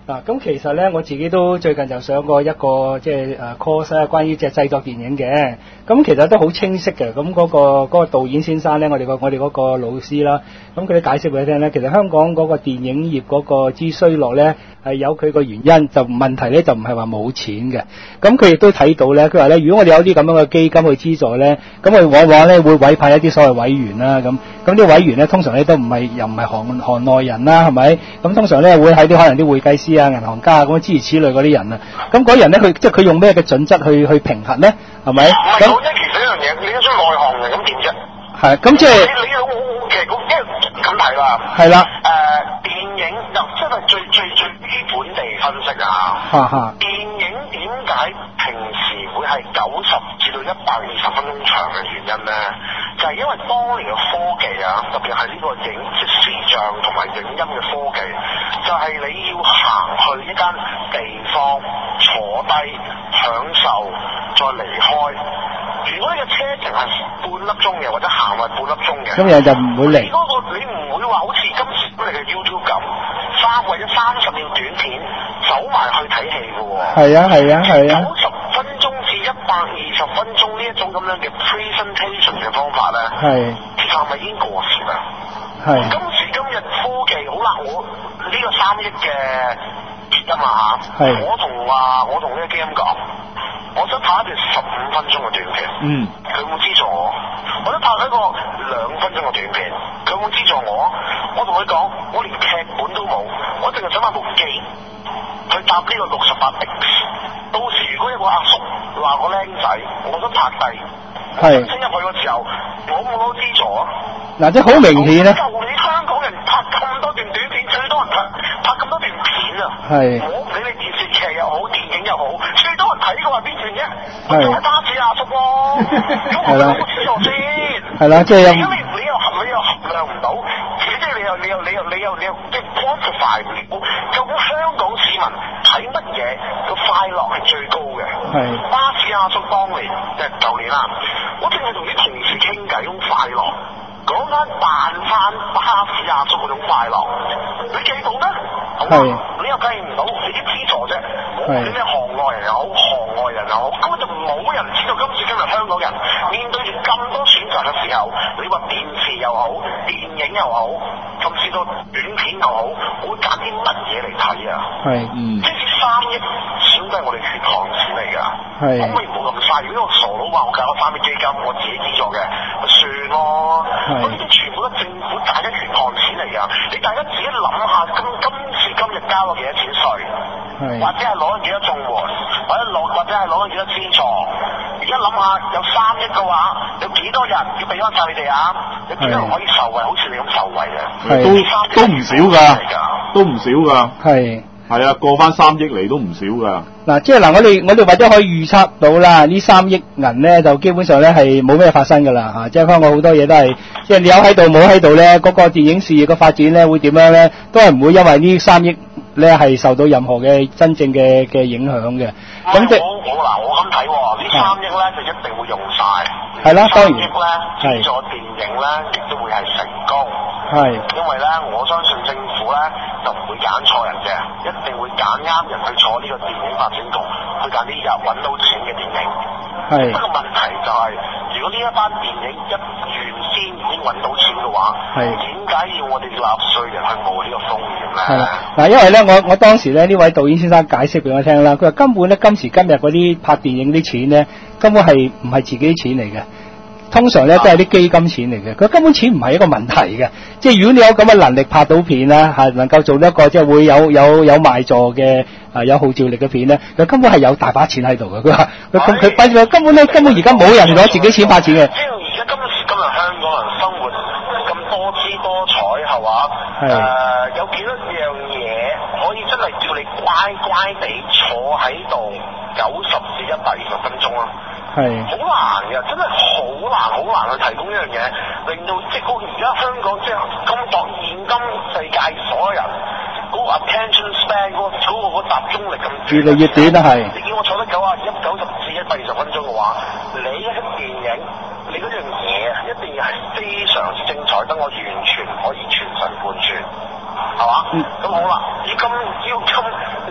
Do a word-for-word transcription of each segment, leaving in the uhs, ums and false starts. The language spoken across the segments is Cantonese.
嗱，咁其實咧，我自己都最近就上過一個即係誒 course 啊，關於即係製作電影嘅。咁其實都好清晰嘅。咁嗰個嗰個導演先生咧，我哋個我哋嗰個老師啦，咁佢哋解釋俾你聽咧，其實香港嗰個電影業嗰個之衰落咧係有佢個原因，就問題咧就唔係話冇錢嘅。咁佢亦都睇到咧，佢話咧，如果我哋有啲咁樣嘅基金去資助咧，咁我哋往往咧會委派一啲所謂委員啦，咁咁啲委員咧通常咧都唔係又唔係行行內人啦，係咪？咁通常咧會喺啲可能啲會計師啊、銀行家啊咁諸如此類嗰啲人啊，咁嗰人咧佢即係佢用咩嘅準則去去評核咧？係咪？咁即係其實一樣嘢，你都出內行嘅，咁點啫？ 係，咁即係你你好其實因為咁睇啦。 係啦。 誒，電影就真係最最最基本地分析啊。 哈哈。 電影點解平時會係九十至到一百二十分鐘長嘅原因咧？就係因為當年嘅科技啊，特別係呢個影即視像同埋影音嘅科技，就係、是、你要行去一間地方坐低享受，再離開。如果你嘅車程係半粒鐘嘅，或者行埋半粒鐘嘅， 咁人就唔會嚟。 你嗰、那個你唔會話好似今時今日嘅 YouTube 咁，三或者三十秒短片走埋去睇戲嘅喎。 係啊係啊係啊。 九十分鐘至一百二十分鐘呢一種咁樣嘅 presentation 嘅方法咧，係其實係咪已經過時啦？係。今時今日科技好啦，我呢個三億嘅基金啊嚇，我同啊我同呢個基金講，我想拍一段十五分鐘嘅短片，嗯，佢會資助我；我想拍一個兩分鐘嘅短片，佢會資助我。我同佢講，我連劇本都冇，我淨係想買部機去搭呢個六十八 X。到時如果一個阿叔話個僆仔，我想拍低，係升入去嘅時候，我冇攞資助啊。嗱，即係好明顯咧。就你香港人拍咁多段短片，最多人拍拍咁多段片啊。係。我唔理你電視劇又好，電影又好，最多人睇嘅話邊段啫？係。就係巴士阿叔咯。係啦。有冇資助先？係啦，即係有。如果你你又衡你又衡量唔到，即係你又你又你又你又你又即係 quantify 唔了，究竟香港市民睇乜嘢個快樂係最高嘅？係。巴士阿叔當年即係舊年啦，我淨係同啲同事傾偈咁快樂。講緊扮翻巴士阿叔嗰種快樂，你記到咩？係，你又計唔到，你啲資助啫。我啲咩行內人又好，行外人又好，根本就冇人知道今時今日香港人面對住咁多選擇嘅時候，你話電視又好，電影又好，甚至到短片又好，會揀啲乜嘢嚟睇啊？係，嗯。即係三億錢都係我哋血汗錢嚟㗎。係。可唔可以唔好咁嘥？如果我傻佬話我搞個三億基金，我自己資助嘅，咪算咯。嗰啲全部都政府大家血汗錢嚟㗎，你大家自己諗下，今今時今日交咗幾多錢稅，或者係攞咗幾多綜援，或者攞或者係攞咗幾多資助。而家諗下，有三億嘅話，有幾多人要俾翻晒你哋啊？有幾多人可以受惠？好似你咁受惠嘅， 都都唔少㗎，都唔少㗎，係。係啊，過翻三億嚟都唔少噶。 嗱，即係嗱，我哋我哋或者可以預測到啦，呢三億銀咧就基本上咧係冇咩發生噶啦嚇，即係香港好多嘢都係，即係你有喺度冇喺度咧，嗰個電影事業嘅發展咧會點樣咧，都係唔會因為呢三億咧係受到任何嘅真正嘅嘅影響嘅。咁即係我我嗱我咁睇喎，呢三億咧就一定會用晒。係啦，當然。三億咧資助電影咧亦都會係成功。係。因為咧我相信政府咧就唔會揀錯人嘅，一定會揀啱人去坐呢個電影發展局，去揀啲有揾到錢嘅電影。係。不過問題就係、是，如果呢一班電影一原先已經揾到錢嘅話，係點解要我哋納稅人去冒呢個風險咧？係啦，嗱，因為咧，我我當時咧呢位導演先生解釋俾我聽啦，佢話根本咧今時今日嗰啲拍電影啲錢咧，根本係唔係自己錢嚟嘅。通常咧都係啲基金錢嚟嘅，佢根本錢唔係一個問題嘅，即係如果你有咁嘅能力拍到片啦，係能夠做一個即係會有有有賣座嘅啊有號召力嘅片咧，佢根本係有大把錢喺度嘅。佢話佢佢佢佢根本咧根本而家冇人攞自己錢拍錢嘅。即係而家今時今日香港人生活咁多姿多彩係嘛？係。誒有幾多樣嘢可以真係叫你乖乖地坐喺度九十至一百二十分鐘啊？係好難嘅，真係好難好難去提供一樣嘢，令到即係而家香港即係今當現今世界所有人嗰、那個 attention span 嗰、那個嗰、那個集中力咁越嚟越短啦，係。你叫我坐得九啊一九十至一百二十分鐘嘅話，你一出電影，你嗰樣嘢一定要係非常之精彩，等我完全可以全神貫注。係嘛？咁、嗯、好啦，以今要今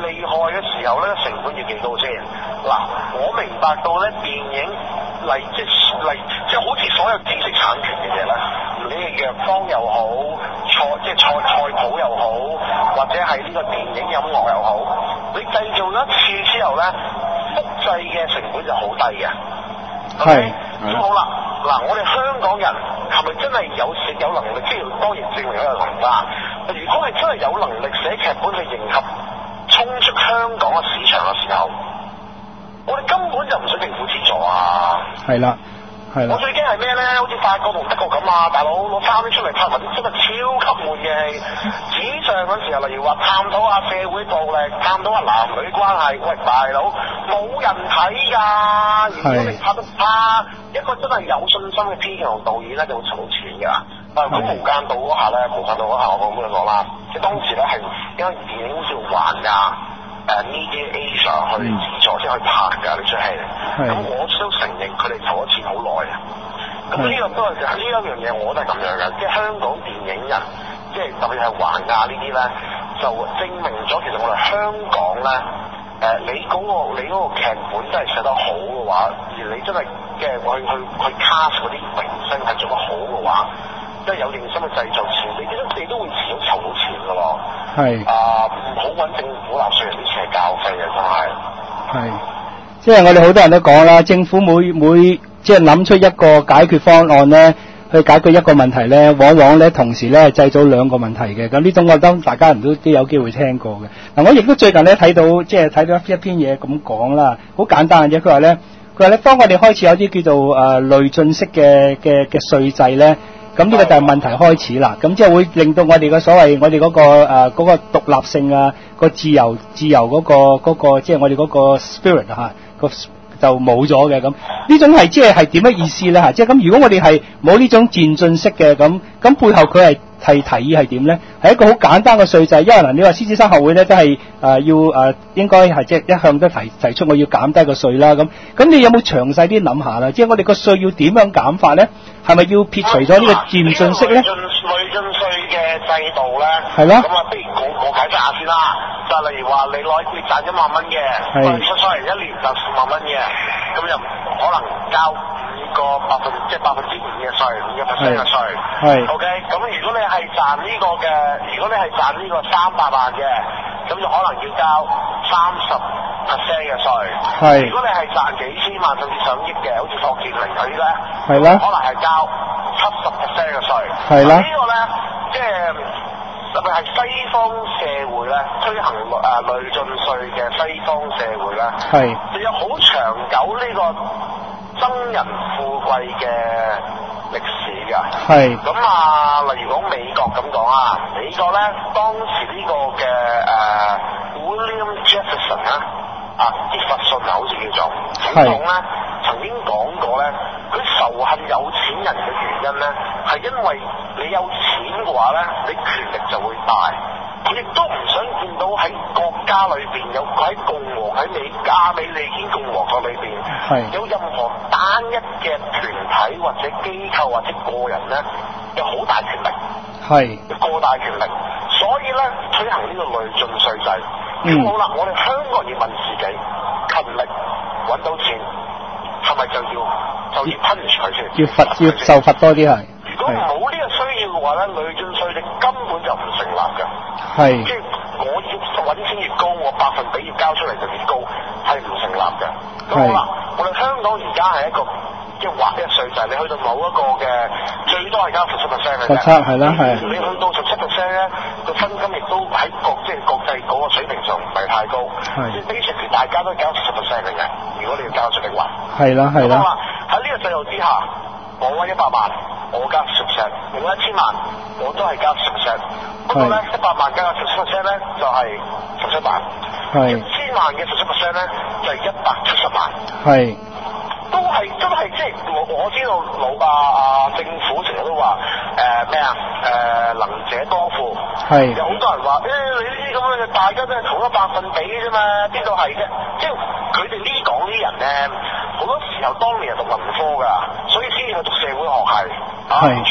厲害嘅時候咧，成本要幾高先？嗱，我明白到咧，電影嚟即係嚟即係好似所有知識產權嘅嘢咧，你嘅藥方又好，菜即係菜菜譜又好，或者係呢個電影音樂又好，你製造咗一次之後咧，複製嘅成本就好低嘅。係。咁好啦，嗱，我哋香港人係咪真係有有能力？即係當然證明有能力啦。如果係真係有能力寫劇本去迎合衝出香港嘅市場嘅時候，我哋根本就唔使政府資助啊！係啦，係啦。我最驚係咩咧？好似法國同德國咁啊，大佬攞三億出嚟拍埋啲真係超級悶嘅戲。紙上嗰時候，例如話探討下社會暴力，探討下男女關係，喂大佬冇人睇㗎。如果你拍得差，一個真係有信心嘅編劇同導演咧，就會儲錢㗎。但係咁無間道嗰下咧，無間道嗰下我咁樣講啦，即係當時咧係因為電影好似還㗎。誒 Media Asia 去資助先可以拍㗎呢出戲，咁我都承認佢哋籌咗錢好耐啊。咁呢個都係呢一樣嘢，我都係咁樣嘅。即係香港電影人，即係特別係環亞呢啲咧，就證明咗其實我哋香港咧，誒、呃、你嗰、嗰個你嗰個劇本真係寫得好嘅話，而你真係嘅去去去 cast 嗰啲明星係做得好嘅話，即係有認真嘅製作錢，你都你都會遲早籌到錢㗎咯。係啊，唔好揾政府納稅人啲錢嚟交費啊！真係。係，即係我哋好多人都講啦，政府每每即係諗出一個解決方案咧，去解決一個問題咧，往往咧同時咧製造兩個問題嘅。咁呢種我當大家人都都有機會聽過嘅。嗱，我亦都最近咧睇到即係睇到一篇嘢咁講啦，好簡單嘅啫。佢話咧，佢話咧，當我哋開始有啲叫做誒、呃、累進式嘅嘅嘅稅制咧。咁呢個就係問題開始啦，咁即係會令到我哋嘅所謂我哋嗰、嗰個誒嗰、呃嗰個獨立性啊，個自由自由嗰、嗰個嗰、嗰個即係我哋嗰個 spirit 啊個就冇咗嘅。咁呢種係即係係點嘅意思咧嚇？即係咁如果我哋係冇呢種漸進式嘅咁，咁背後佢係係提議係點咧？係一個好簡單嘅稅制，因為嗱你話獅子山學會咧都係誒、呃、要誒、呃、應該係即係一向都提提出我要減低個稅啦。咁咁你有冇詳細啲諗下啦？即係我哋個稅要點樣減法咧？係咪要撇除咗呢個漸進式咧？累進累進稅嘅制度咧，係咯。咁啊，不如我我解釋下先啦。就係例如話，你攞你賺一萬蚊嘅，出出嚟一年就十萬蚊嘅，咁就可能交五個百分，即係百分之五嘅稅，五嘅 percent 嘅稅。係。OK，咁如果你係賺呢個嘅，如果你係賺呢個三百萬嘅，咁就可能要交三十 percent 嘅稅。係。如果你係賺幾千萬甚至上億嘅，好似霍建寧嗰啲咧，係啦，可能係交七十 percent 嘅稅。係啦。呢個咧，即係特別係西方社會咧推行誒、呃、累進稅嘅西方社會咧，係就有好長久呢個憎人富貴嘅歷史㗎。係。咁啊，例如講美國咁講啊，美國咧當時呢個嘅誒、呃、William Jefferson 啊，啊傑弗遜啊，好似叫做總統咧，曾經講過咧，佢仇恨有錢人嘅原因咧，係因為你有錢嘅話咧，你權力就會大。佢亦都唔想見到喺國家裏邊有喺共和喺美加美利堅共和國裏邊有任何單一嘅團體或者機構或者個人咧有好大權力，係過大權力，所以咧推行呢個累進稅制。咁、嗯、好啦，我哋香港人要問自己，勤力揾到錢係咪就要就要 punish 佢先？要罰要受罰多啲係。如果冇呢個需要嘅話咧，累進稅你根本就唔成立㗎。係。即係我要揾錢越高，我百分比要交出嚟就越高，係唔成立嘅。咁好啦，我哋香港而家係一個即係劃一稅制，你去到某一個嘅最多係交十七 percent 嘅啫。十七係啦，係。你去到十七 percent 咧，個薪金亦都喺國即係國際嗰個水平上唔係太高。係。即係 basically 大家都交十七 percent 嘅啫。如果你要交出嚟話。係啦，係啦。咁好啦，喺呢個制度之下，我揾一百萬。我交十 percent，用一千萬我都係交十 percent。不過咧，一百萬加十七 percent 咧就係十七萬，一千萬嘅十七 percent 咧就係一百七十萬。係，都係真係即係我我知道老啊啊政府成日都話誒咩啊誒能者多付。係。有好多人話誒、欸、你呢啲咁樣嘅大家都係同一百分比嘅啫嘛，邊度係啫？即係佢哋呢講啲人咧，好多時候當年係讀文科㗎，所以先至去讀社會學系。係、啊，全部都做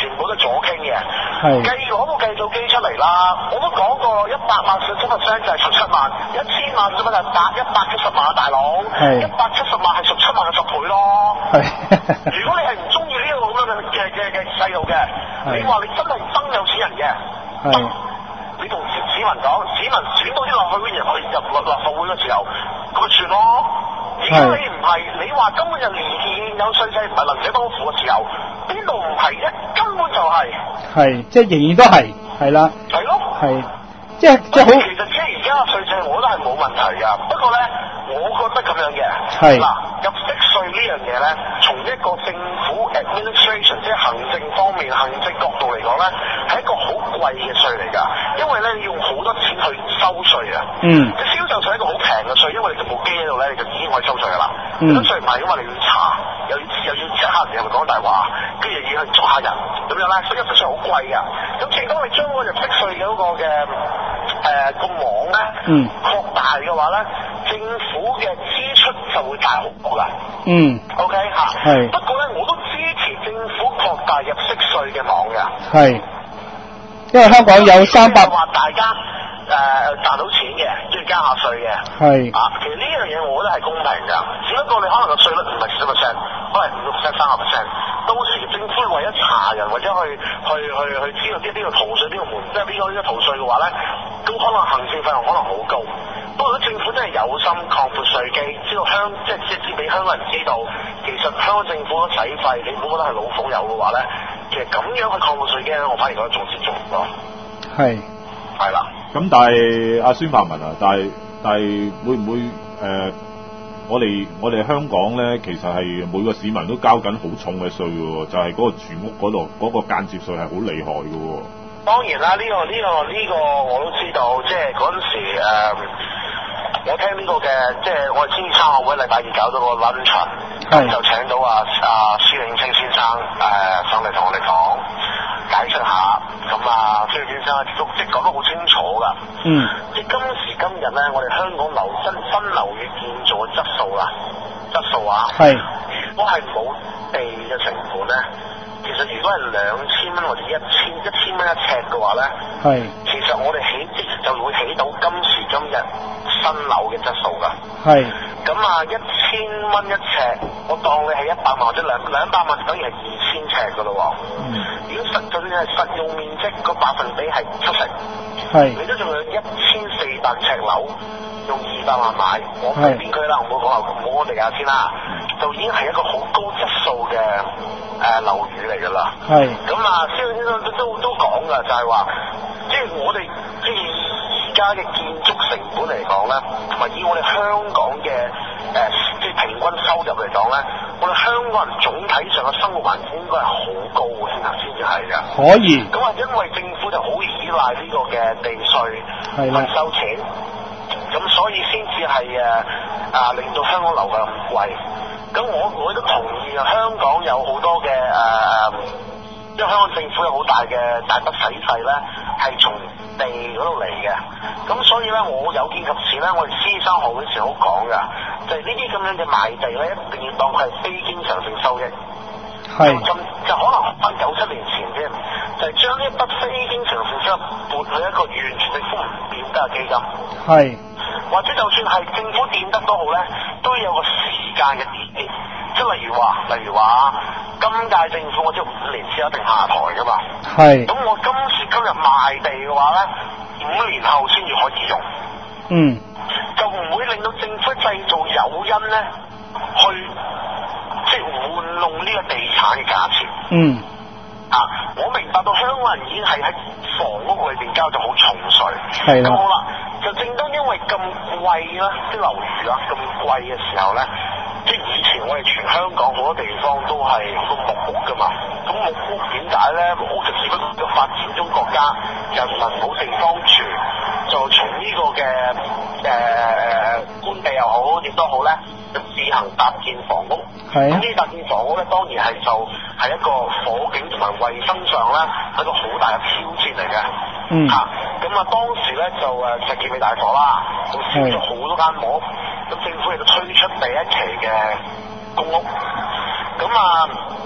左傾嘅。係。計攞部計數機出嚟啦，我都講過一百萬十七 percent 就係十七萬，一千萬十七就係百一百七十萬啊，大佬。係。一百七十萬係十七萬嘅十倍咯。係。如果你係唔中意呢個咁樣嘅嘅嘅細路嘅，你話你真係憎有錢人嘅。係。你同市民講，市民選到啲落去嘅人去入立立法會嘅時候，咁咪算咯。如果你唔係，你話根本就年年有稅制唔係能者多付嘅時候，邊度唔係啫？根本就係、是。係，即係仍然都係，係啦。係咯。係，即係即係好。其實即係而家嘅稅制，我覺得係冇問題㗎。不過咧，我覺得咁樣嘅。係。嗱，入息稅呢樣嘢咧，從一個政府 administration 即係行政方面、行政角度嚟講咧，係一個好貴嘅稅嚟㗎。因為咧，你用好多錢去收稅啊。嗯。即銷售稅係一個好平嘅稅，因為你部機喺度咧，你就已經可以收稅㗎啦。嗯。咁稅唔係㗎嘛，你要查，又要又要即刻人哋係咪講大話，跟住又要去捉下人，咁樣咧，所以入息稅好貴㗎。咁正當你將嗰個入息稅嘅嗰個嘅誒個網咧，嗯，擴大嘅話咧，政府嘅支出就會大好多㗎。嗯。O K 嚇。係。不過咧，我都支持政府擴大入息稅嘅網㗎。係。因為香港有三百話大家誒賺、呃、到錢嘅，都要加下稅嘅。係啊，其實呢樣嘢我覺得係公平㗎。只不過你可能個稅率唔係十 percent，可能五個 percent、三十 percent。到時政府為咗查人或者去去去去知道啲呢個逃稅呢個門，即係呢個呢個逃稅嘅話咧，咁可能行政費用可能好高。不過如果政府真係有心擴闊稅基，知道香即係即係俾香港人知道，其實香港政府嘅使費，你唔好覺得係老虎有嘅話咧。其實咁樣去擴闊稅基咧，我反而覺得仲之重咯。係，係啦。 咁但係阿孫柏文啊，但係但係會唔會誒、呃？我哋我哋香港咧，其實係每個市民都交緊好重嘅稅嘅，就係、是、嗰個住屋嗰度嗰個間接稅係好厲害嘅。 當然啦，呢、這個呢、這個呢、這個我都知道，即係嗰陣時誒、呃，我聽呢個嘅，即係我哋先至參學會禮拜二搞咗個 lunch， 咁就請到阿阿施永青先生誒、呃、上嚟同我哋講解釋下，咁啊施永青先生都即係講得好清楚㗎。嗯。即係今時今日咧，我哋香港樓新新樓宇建造嘅質素啦，質素啊。係。如果係冇地嘅成本咧，其實如果係兩千蚊或者一千一千蚊一尺嘅話咧，係。其實我哋起即就會起到今時今日新樓嘅質素㗎。係。咁啊，一千蚊一尺，我當你係一百萬或者兩兩百萬，等於係二千尺㗎咯喎。嗯。如果實就算係實用面積個百分比係七成，係。你都仲有一千四百尺樓，用二百萬買，我唔係邊區啦，唔好講樓，唔好我哋價錢啦，就已經係一個好高質素嘅誒樓宇嚟㗎啦。係。咁啊，蕭先生都都都講㗎，就係話，即係我哋即係而家嘅建築成本嚟講咧，同埋以我哋香港嘅誒、呃、即係平均收入嚟講咧，我哋香港人總體上嘅生活環境應該係好高嘅先先至係㗎。可以。咁啊，因為政府就好依賴呢個嘅地稅去收錢，咁所以先至係誒啊令到香港樓價咁貴。咁我我都同意啊，香港有好多嘅誒、呃，因為香港政府有好大嘅大筆使費咧，係從地嗰度嚟嘅。咁所以咧，我有見及此咧，我哋師生學會時好講㗎，就係呢啲咁樣嘅賣地咧，一定要當佢係非經常性收益。係。就就可能翻九七年前啫，就係、是、將呢一筆非經常性收入撥去一個完全政府唔變得嘅基金。係。或者就算係政府變得都好咧，都有個時間嘅點，即係例如話，例如話，今屆政府我知五年先一定下台㗎嘛。係。咁我今時今日賣地嘅話咧，五年後先至可以用。嗯。就唔會令到政府製造誘因咧，去即係玩弄呢個地產嘅價錢。嗯。啊！我明白到香港人已經係喺房屋裏邊交咗好重稅。係啦。咁好啦，就正當因為咁貴啦，啲樓宇啦咁貴嘅時候咧，即係以前我哋全香港好多地方都係好多木屋噶嘛。咁木屋點解咧？木屋就只不過發展中國家人民冇地方住，就從呢個嘅誒誒官地又好點都好咧，就自行搭建房屋。係。咁呢搭建房屋咧，當然係就係一個火警同埋衛生上咧係一個好大嘅挑戰嚟嘅。嗯。嚇、啊，咁啊當時咧就誒石硤尾大火啦，就燒咗好多間屋，咁政府亦都推出第一期嘅公屋。咁啊，原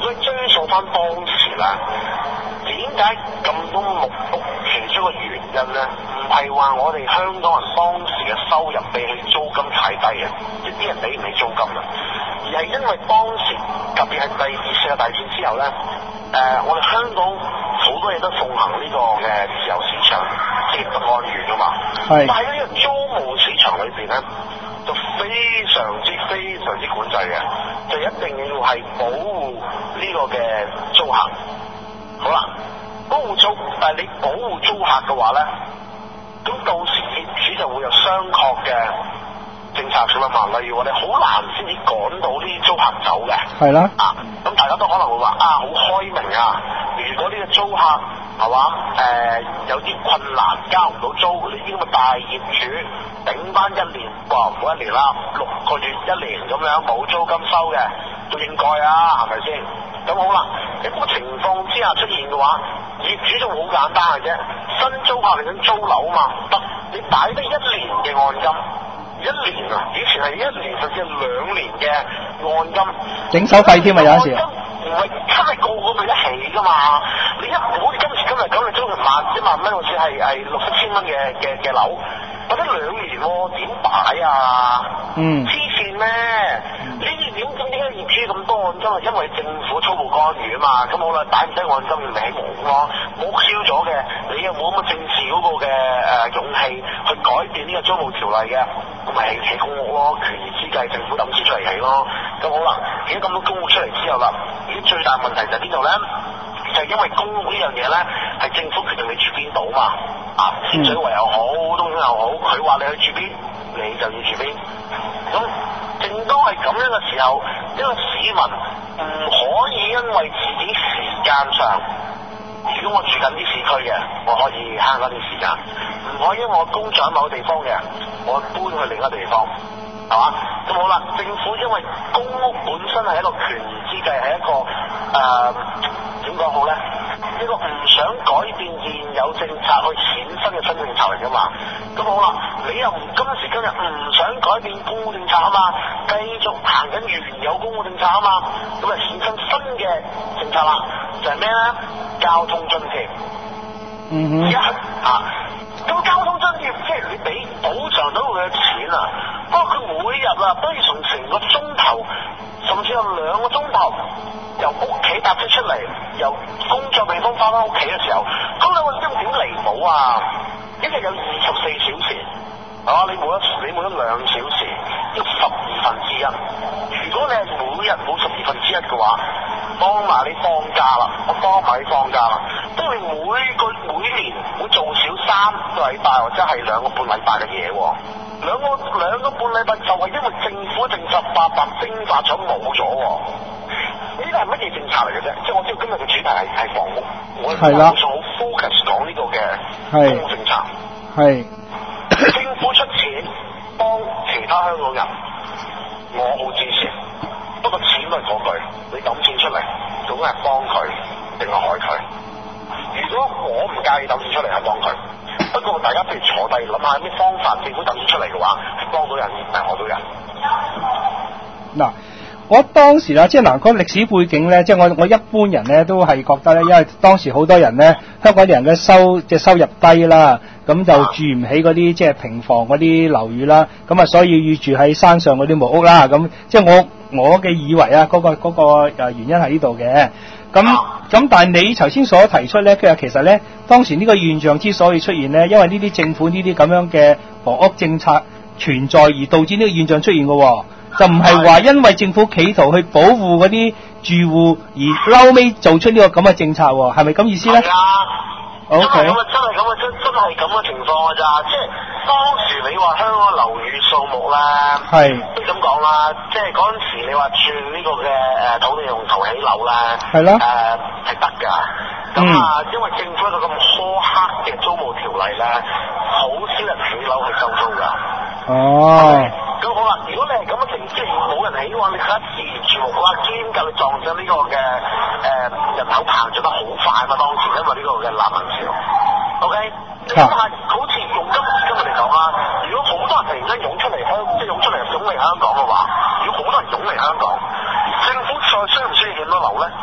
果追溯翻當時咧，點解咁多木屋？其中一個原因咧，唔係話我哋香港人當時嘅收入比起租金太低嘅，即啲人俾唔起租金啊，而係因為當時特別係第二次世界大戰之後咧，誒、呃、我哋香港好多嘢都奉行呢個嘅自由市場，即係不干預噶嘛。係。但係呢個租務市場裏邊咧，就非常之非常之管制嘅，就一定要係保護呢個嘅租客。好啦。保護租，但係你保護租客嘅話咧，咁到時業主就會有商榷嘅政策㗎嘛。例如我哋好難先至趕到呢啲租客走嘅。係啦。啊，咁大家都可能會話啊，好開明啊！如果呢個租客係嘛誒有啲困難交唔到租，呢啲咁嘅大業主頂翻一年，哇唔好一年啦，六個月一年咁樣冇租金收嘅，都應該啊，係咪先？咁好啦，喺咁嘅情況之下出現嘅話，業主就好簡單嘅啫，新租客嚟緊租樓嘛，得你擺得一年嘅按金，一年啊，以前係一年甚至係兩年嘅按金， 整手費添啊有陣時。 唔係真係個個俾得起噶嘛，你一好似今時今日咁，你租成萬一萬蚊，好似係係六七千蚊嘅嘅嘅樓，或者兩年喎，點擺啊？嗯。黐線咩？呢啲點點點解業主咁多按金啊？因為政府粗暴干預啊嘛。咁好啦，擺唔低按金咪起屋咯，冇燒咗嘅，你又冇咁嘅政治嗰個嘅誒勇氣去改變呢個租務條例嘅，咁咪起起公屋咯，權宜之計，政府抌錢出嚟起咯。咁好啦，起咗咁多公屋出嚟之後啦。最大問題就係邊度咧？就係、是、因為公屋呢樣嘢咧，係政府決定你住邊度嘛。啊，天水圍又好，東涌又好，佢話你去住邊，你就要住邊。咁正當係咁樣嘅時候，一個市民唔可以因為自己時間上，如果我住緊啲市區嘅，我可以慳嗰啲時間；唔可以因為我工作喺某個地方嘅，我搬去另一個地方。係嘛？咁好啦，政府因為公屋本身係一個權宜之計，係一個誒點講好咧？一個唔想改變現有政策去衍生嘅新政策嚟噶嘛？咁好啦，你又唔今時今日唔想改變公屋政策啊嘛？繼續行緊原有公屋政策啊嘛？咁啊衍生新嘅政策啦，就係咩咧？交通津貼。嗯哼。一啊。咁交通津貼即係你俾補償到佢嘅錢啊，不過佢每日啊都要從成個鐘頭，甚至有兩個鐘頭由屋企搭車出嚟，由工作地方翻返屋企嘅時候，咁兩個鐘點彌補啊？一日有二十四小時，係嘛？你冇得你冇得兩小時，要十二分之一。如果你係每日冇十二分之一嘅話，當埋你放假啦，我當埋你放假啦，即係你每個每年會做少三個禮拜或者係兩個半禮拜嘅嘢喎，兩個兩個半禮拜就係因為政府政策白白蒸發咗冇咗喎。呢個係乜嘢政策嚟嘅啫？即係我知道今日嘅主題係係房屋，我係打算好 focus 講呢個嘅公屋政策。係政府出錢幫其他香港人，我好支持。不過錢都係嗰句，你抌錢出嚟，究竟係幫佢定係害佢？如果我唔介意抌錢出嚟係幫佢，不過大家譬如坐低諗下咩方法，政府抌錢出嚟嘅話係幫到人而唔係害到人。 嗱，我當時啦，即係嗱，講歷史背景咧，即係我我一般人咧都係覺得咧，因為當時好多人咧，香港人嘅收即係收入低啦，咁就住唔起嗰啲即係平房嗰啲樓宇啦，咁啊所以要住喺山上嗰啲木屋啦，咁即係我我嘅以為啊，嗰、嗰個嗰、嗰個誒原因喺呢度嘅，咁咁但係你頭先所提出咧，佢話其實咧當時呢個現象之所以出現咧，因為呢啲政府呢啲咁樣嘅房屋政策存在而導致呢個現象出現嘅喎。就唔係話因為政府企圖去保護嗰啲住戶而嬲尾做出呢個咁嘅政策喎，係咪咁意思咧？係啊， okay. 真係咁啊，真係咁啊，真真係咁嘅情況㗎咋，即係當時你話香港樓宇數目咧，係都咁講啦，即係嗰陣時你話轉呢個嘅誒土地用途起樓咧，係咯，誒係得㗎，咁、呃、啊、嗯，因為政府一個咁苛刻嘅租務條例咧，好少人起樓係收租㗎。哦。咁好啦，如果你係咁嘅情，即係冇人起嘅話，你而家自然住屋啦，兼夾你撞上呢個嘅誒、呃、人口膨脹得好快嘛，當時因為呢個嘅難民潮 ，OK，咁但係好似用今時今日嚟講啦，如果好多人突然間湧出嚟香，即係湧出嚟湧嚟香港嘅話，如果好多人湧嚟香港，政府再需唔需要幾多樓咧？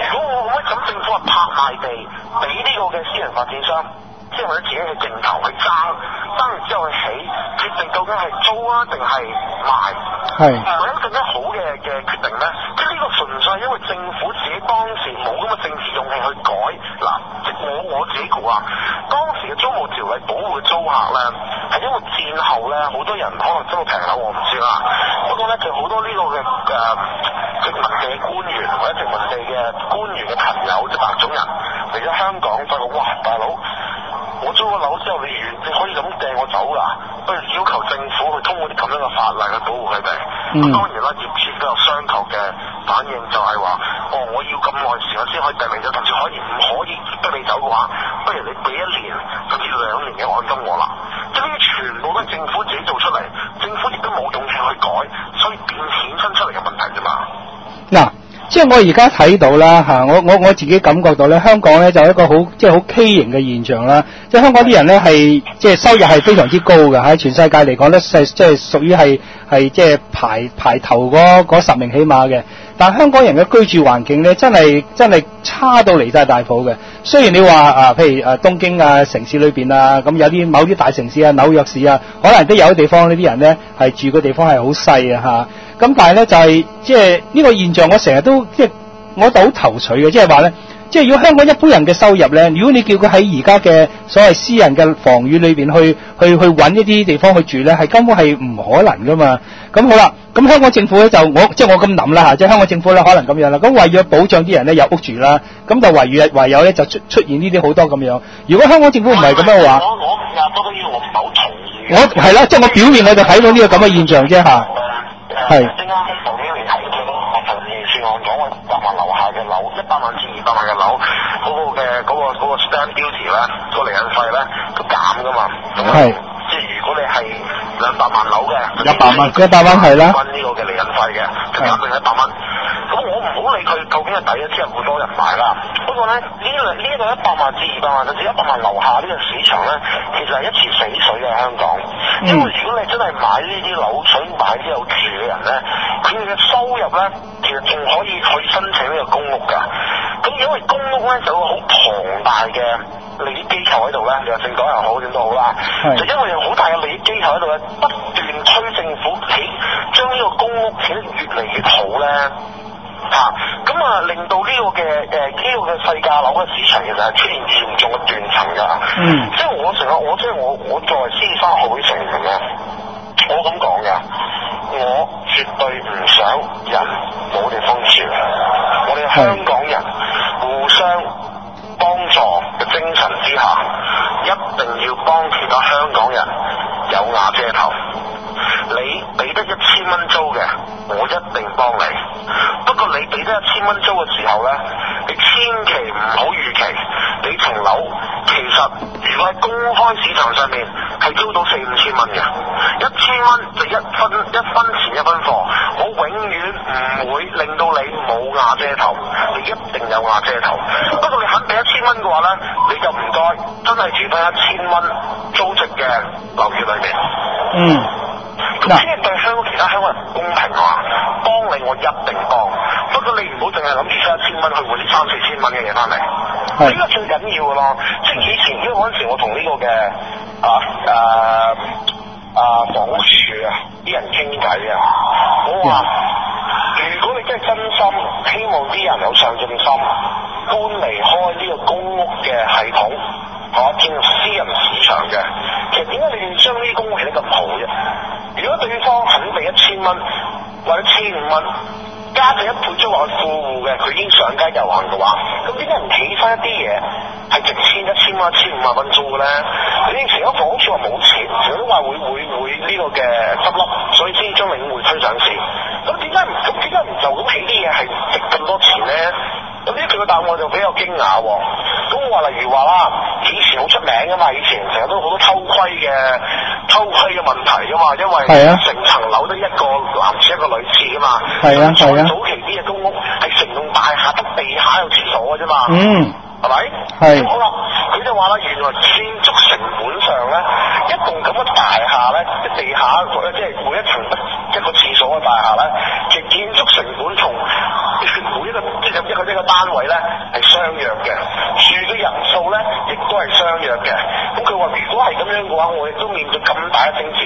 如果我可以咁政府係拍賣地俾呢個嘅私人發展商，即係或者自己去競投去爭，爭完之後去起，決定究竟係租啊定係賣，係唔係一個更加好嘅嘅決定咧？即係呢個純粹係因為政府自己當時冇咁嘅政治勇氣去改。嗱，即我我自己估啊，當時嘅租務條例保護嘅租客咧，係因為戰後咧好多人可能租到平樓，我唔知啦。不過咧就好多呢個嘅誒殖民地嘅官員或者殖民地嘅官員嘅朋友，即係白種人嚟咗香港，發覺哇大佬！我租個樓之後，你完你可以咁掟我走㗎，不如要求政府去通過啲咁樣嘅法例去保護佢哋。咁、嗯、當然啦，業主都有相求嘅反應，就係話：哦，我要咁耐時間先可以掟你走，甚至可以唔可以逼你走嘅話，不如你俾一年甚至兩年嘅按金我啦。即係呢啲全部都係政府自己做出嚟，政府亦都冇勇氣去改，所以變衍生出嚟嘅問題啫嘛。 嗱。即係我而家睇到啦嚇，我我我自己感覺到咧，香港咧就係一個好即係好畸形嘅現象啦。即係香港啲人咧係即係收入係非常之高嘅，喺全世界嚟講咧係即係屬於係係即係排排頭嗰嗰十名起碼嘅。但係香港人嘅居住環境咧真係真係差到離晒大譜嘅。雖然你話啊，譬如誒東京啊城市裏邊啊，咁有啲某啲大城市啊紐約市啊，可能都有啲地方呢啲人咧係住嘅地方係好細啊嚇。咁但係咧就係即係呢個現象，我成日都即係我都好頭緒嘅，即係話咧，即係如果香港一般人嘅收入咧，如果你叫佢喺而家嘅所謂私人嘅房宇裏邊去去去揾一啲地方去住咧，係根本係唔可能噶嘛。咁好啦，咁香港政府咧就我即係我咁諗啦嚇，即係香港政府咧可能咁樣啦。咁為咗保障啲人咧有屋住啦，咁就唯有唯有咧就出出現呢啲好多咁樣。如果香港政府唔係咁樣嘅話， 我我亞多都要我唔係好同意。 我係啦，即係我表面我就睇到呢個咁嘅現象啫嚇。係。 啱啱頭幾年睇到我份預算案講話百萬樓下嘅樓，一百萬至二百萬嘅樓，嗰、那個嘅嗰、那個嗰、那個 stamp duty 咧，個釐印費咧，都減噶嘛。係。即係如果你係兩百萬樓嘅， 一百萬，一百蚊係啦。 分呢個嘅釐印費嘅，就減定一百蚊。咁我唔好理佢究竟係抵咗之後會多人買啦。不過咧，呢呢一個一百萬至二百萬甚至一百萬樓下呢個市場咧，其實係一池死水嘅香港。嗯、因為如果你真係買呢啲樓，想買啲有住嘅人咧，佢哋嘅收入咧，其實仲可以去申請呢個公屋㗎。咁因為公屋咧就有好龐大嘅利益機構喺度咧，你話政黨又好點都好啦，就因為有好大嘅利益機構喺度咧，不斷推政府起，將呢個公屋起得越嚟越好咧。嚇，咁啊令到呢個嘅誒呢個嘅細價樓嘅市場其實係出現嚴重嘅斷層㗎。嗯，即係我成日我即係我我作為獅子山學會成員咧，我咁講㗎，我絕對唔想人冇地方住。我哋香港人互相幫助嘅精神之下，一定要幫其他香港人有瓦遮頭。你俾得一千蚊租嘅，我一定幫你。不過你俾得一千蚊租嘅時候呢，你千祈唔好預期你層樓其實如果喺公開市場上面係租到四五千蚊嘅，一千蚊就一分一分錢一分貨，我永遠唔會令到你冇瓦遮頭，你一定有瓦遮頭。不過你肯俾一千蚊嘅話呢，你就唔該真係住翻一千蚊租值嘅樓宇裏面。嗯。咁即係對香港其他香港人唔公平啊！幫你我一定幫，不過你唔好淨係諗住出一千蚊去換啲三四千蚊嘅嘢翻嚟，呢個最緊要嘅咯。即係以前，因為嗰陣時我同呢個嘅啊啊啊房屋署啊啲人傾偈啊，我話如果你真係真心希望啲人有上進心，搬離開呢個公屋嘅系統，嚇進入私人市場嘅，其實點解你哋將呢啲公屋起得咁好啫？如果對方肯俾一千蚊或者千五蚊，加佢一倍租或者富戶嘅，佢已經上街遊行嘅話，咁點解唔起翻一啲嘢係值千一千蚊、千五萬蚊租嘅咧？你成個房屋署話冇錢，成日都話會會會呢個嘅執笠，所以先將領匯推上市。咁點解唔咁點解唔就咁起啲嘢係值咁多錢咧？咁呢佢嘅答案就比較驚訝喎。咁我話例如話啦，以前好出名噶嘛，以前成日都好多偷窺嘅偷窺嘅問題噶嘛，因為成層樓得一個男廁一個女廁噶嘛。係啊係啊。早期啲嘅公屋係成棟大廈得地下有廁所嘅啫嘛。嗯。係咪？係。好啦，佢就話啦，原來建築成本上咧，一棟咁嘅大廈咧，即地下即係每一層一個廁所嘅大廈咧，其實建築成本從每一個即係一個一個單位咧，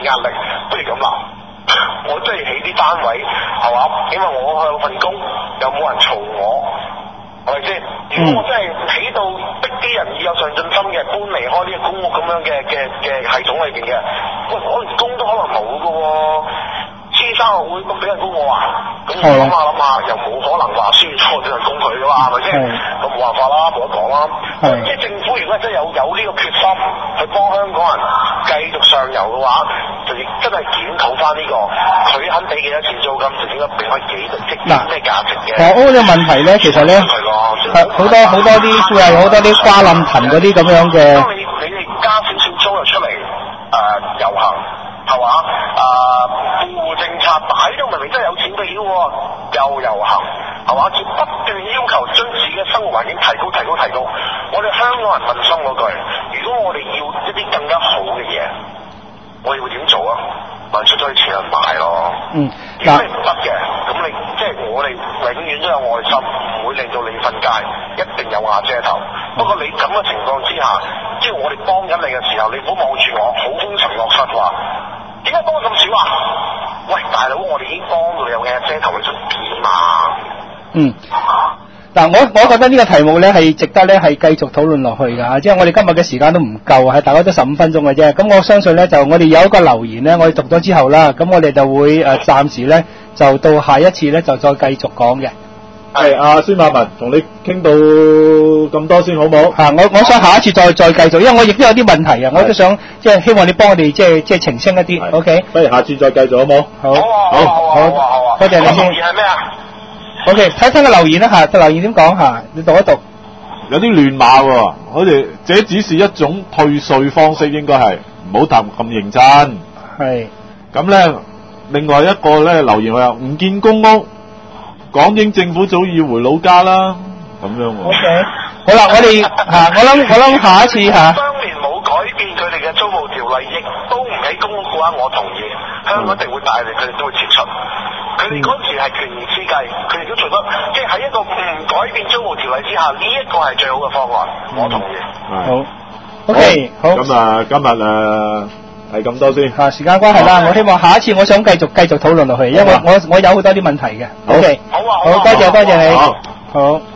壓力，不如咁啦，我真係起啲單位係嘛，因為我有份工又冇人嘈我，係咪先？如果我真係起到逼啲人要有上進心嘅，搬離開呢個公屋咁樣嘅嘅嘅系統裏邊嘅，喂，我連工都可能冇㗎喎。黐生學會都俾人供我啊！咁我諗下諗下，又冇可能話輸錯俾人供佢噶嘛，係咪先？咁冇辦法啦，冇得講啦。即係政府如果真係有有呢個決心去幫香港人繼續上游嘅話，就亦真係檢討翻呢個佢肯俾幾多錢租金，就應該俾翻幾即係咩價值嘅。 房屋呢個問題咧，其實咧係好多好多啲會係好多啲瓜冧藤嗰啲咁樣嘅。 當你你哋加少少租就出嚟誒遊行。係嘛？啊，富戶政策擺到明明真係有錢俾喎，又遊行，係嘛？要不斷要求將自己嘅生活環境提高、提高、提高。我哋香港人問心嗰句，如果我哋要一啲更加好嘅嘢，我哋會點做啊？咪出咗啲錢去買咯。嗯。如果你唔得嘅，咁你即係我哋永遠都有愛心，唔會令到你瞓街，一定有瓦遮頭。不過你咁嘅情況之下，即係我哋幫緊你嘅時候，你唔好望住我，好風塵落實話。點解幫咁少啊？喂，大佬，我哋已經幫到你有嘅遮頭，你想點啊？ 嗯。嗱，我我覺得呢個題目咧係值得咧係繼續討論落去㗎，即係我哋今日嘅時間都唔夠，係大概都十五分鐘嘅啫。咁我相信咧就我哋有一個留言咧，我哋讀咗之後啦，咁我哋就會誒暫時咧就到下一次咧就再繼續講嘅。 係阿孫馬文，同你傾到咁多先好冇？ 嚇、啊，我我想下一次再再繼續，因為我亦都有啲問題啊，我都想即係希望你幫我哋即係即係澄清一啲。OK， 不如下次再繼續好冇？ 好， 好，好，好，好啊！ 多謝你先。 留言係咩啊 ？OK，睇睇個留言啦嚇，個留言點講嚇？你讀一讀。 有啲亂碼喎，好似這只是一種退稅方式，應該係唔好談咁認真。 係。咁咧，另外一個咧留言話唔見公屋。港英政府早已回老家啦，咁樣喎。O K， 好啦，我哋嚇，我諗我諗下一次嚇。 當年冇改變佢哋嘅租務條例，亦都唔起公屋嘅話，我同意，香港一定會帶嚟，佢哋都會撤出。佢哋嗰時係權宜之計，佢哋都做得，即係喺一個唔改變租務條例之下，呢一個係最好嘅方案，我同意。 好 ，O K， 好。 咁啊，今日誒。係咁多先。啊， 時間關係啦，我希望下一次我想繼續繼續討論落去，因為我我有好多啲問題嘅。O K， 好啊， 好，多謝多謝你。好。好。